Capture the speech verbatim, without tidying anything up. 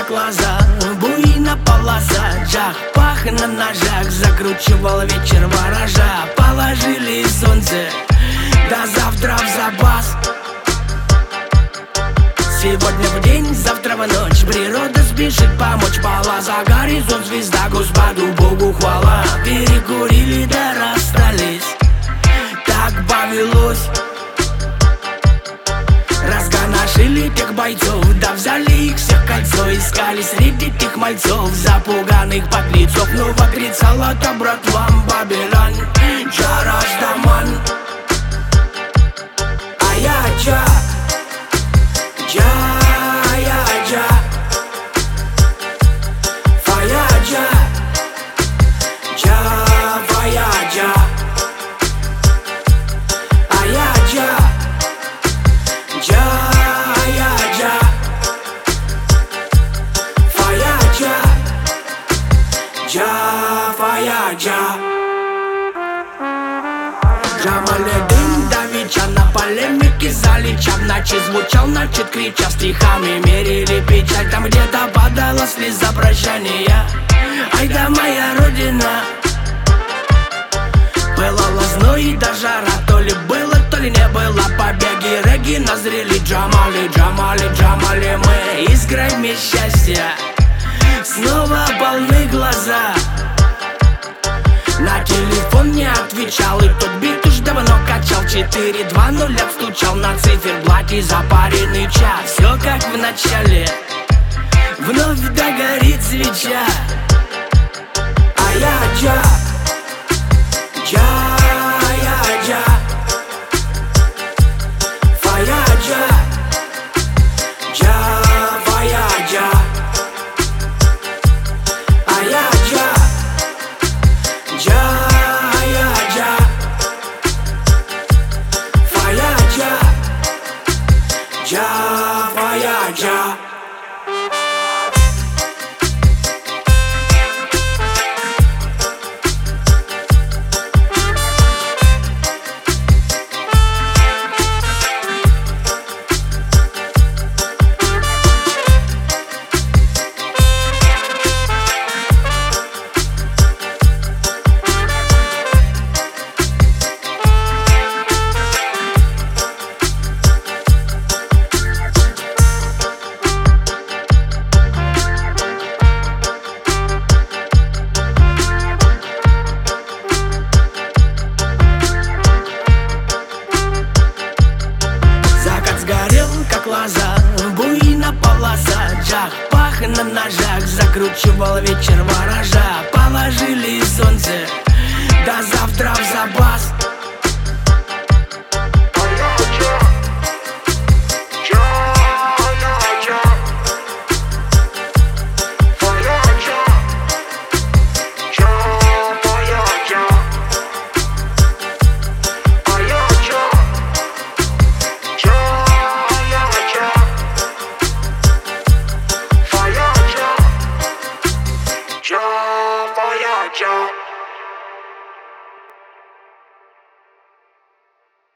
как лоза, буй на полосах, пах на ножах, закручивал вечер ворожа. Положили солнце, до завтра в запас. Сегодня в день, завтра в ночь, природа спешит помочь. Пала за горизонт звезда, Господу Богу хвала. Перекурили да расстались, так повелось. Разгоношили тех бойцов, да взяли их всех кольцо. Искали среди тех мальцов, запуганных подлецов. Но вотрицала-то братвам Бабилан, Джа Раздаман. А я Джа, Джа, я Джа, Фая Джа, Джа, Фая Джа. А я Джа, Джа, я Джа, Фая Джа, Джа, Фая Джа. Джамаледин давеча на полемике залеча. В ночи звучал, начат крича, стихами мерили печаль. Там где-то падала слеза прощания. Ай да моя родина, пылала зной да жара. То ли было, то ли не было. Побеги реги назрели. Джамали, Джамали, Джамали, мы искрами счастья снова полны глаза. На телефон не отвечал, и тот бит уж давно качал. Четыре два нуля стучал на циферблате запаренный час. Все как в начале, вновь догорит свеча. А я Джа, Джа, я Джа, Фая Джа, Джа, Фая Джа. А я Джа, Джа, я Джа, Фая Джа, Джа, Фая Джа. Как лоза, буй на полосах, пах на ножах, закручивал вечер ворожа. Положили солнце, до завтра в запас.